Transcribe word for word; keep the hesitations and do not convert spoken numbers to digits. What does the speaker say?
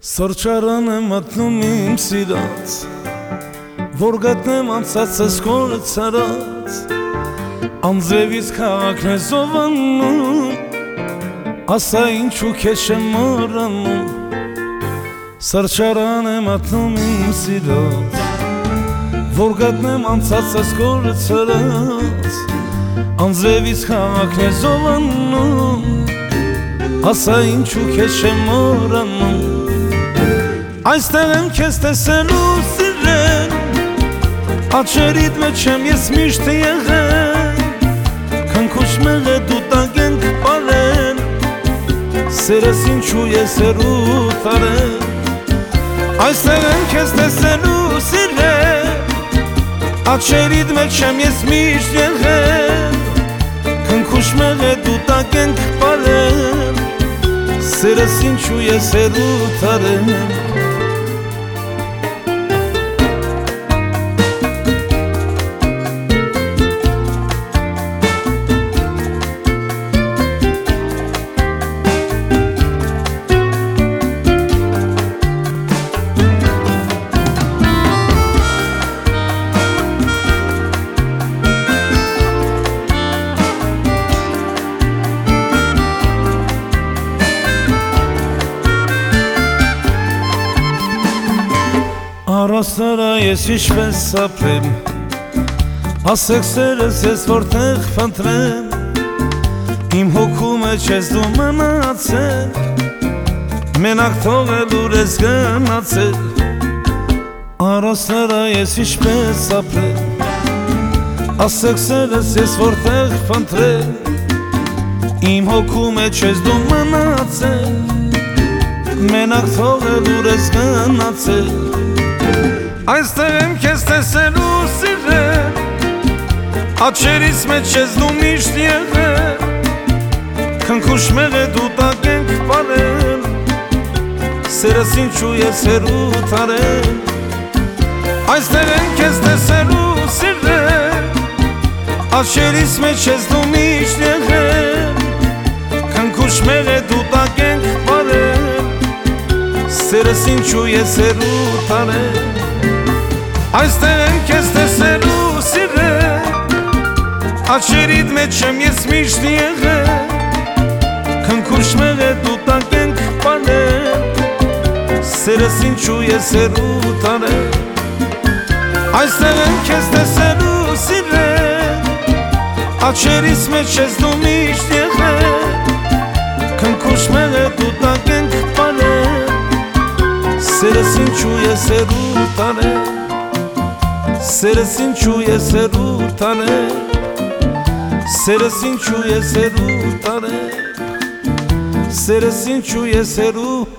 Սրճարան եմ մտնում իմ սիրած, որ գտնեմ անցածս կորը ցարած, անձրևից քաղաքն է զովանում, ասա ինչու քեզ չեմ մոռանում։ Սրճարան եմ մտնում իմ սիրած, որ գտնեմ անցածս կորը ցարած, անձրևից քաղաքն է զովանում, ասա ինչու քեզ չեմ մոռանում։ Այստեղ եմ քեզ տեսելու սիրել, աչերիդ մեջ եմ ես միշտ եղել, քնքուշ մեղե դու տակ ենք պարել, սերս ինչու ես հեռու տարել։ Այստեղ եմ քեզ տեսելու սիրել, աչերիդ մեջ եմ ես միշտ եղել, քնքուշ մեղե դու տակ ենք պարել, սերս ինչու ես հեռու տարել։ Առաստարա ես ինչպես սապրեմ, ասեք սերս ես որտեղ փնտրեմ, իմ հոգու մեջ ես դու մնացել, մենակ թողել ուր ես գնացել։ Առաստարա ես ինչպես սապրեմ, ասեք սերս ես որտեղ փնտրեմ, իմ հոգու մեջ ես դու մնացել, մենակ թողել ուր ես գնացել։ Այստեղ եմ քեզ տեսելու սիրել, աչերիս մեջ ես դու միշտ եղել, քնքուշ մեղե դու տակ ենք պարել, սերս ինչու ես հեռու տարել։ Այստեղ եմ քեզ տեսելու սիրել, աչերիս մեջ ես դու միշտ եղել, քնքուշ մեղե դու տակ ենք պարել, սերս ինչու ես հեռու տարել։ Այստեղ եմ քեզ տեսելու սիրել, աչերիդ մեջ եմ ես միշտ եղել, քնքուշ մեղե դու տակ ենք պարել, սերս ինչու ես հեռու տարել։ Այստեղ եմ քեզ տեսելու սիրել, աչերիս մեջ ես դու միշտ եղել, քնքուշ մեղե դու տակ ենք պարել, սերս ինչու ես հեռու տարել, սերս ինչու ես հեռու տարել, սերս ինչու ես հեռու տարել, սերս ինչու ես հեռու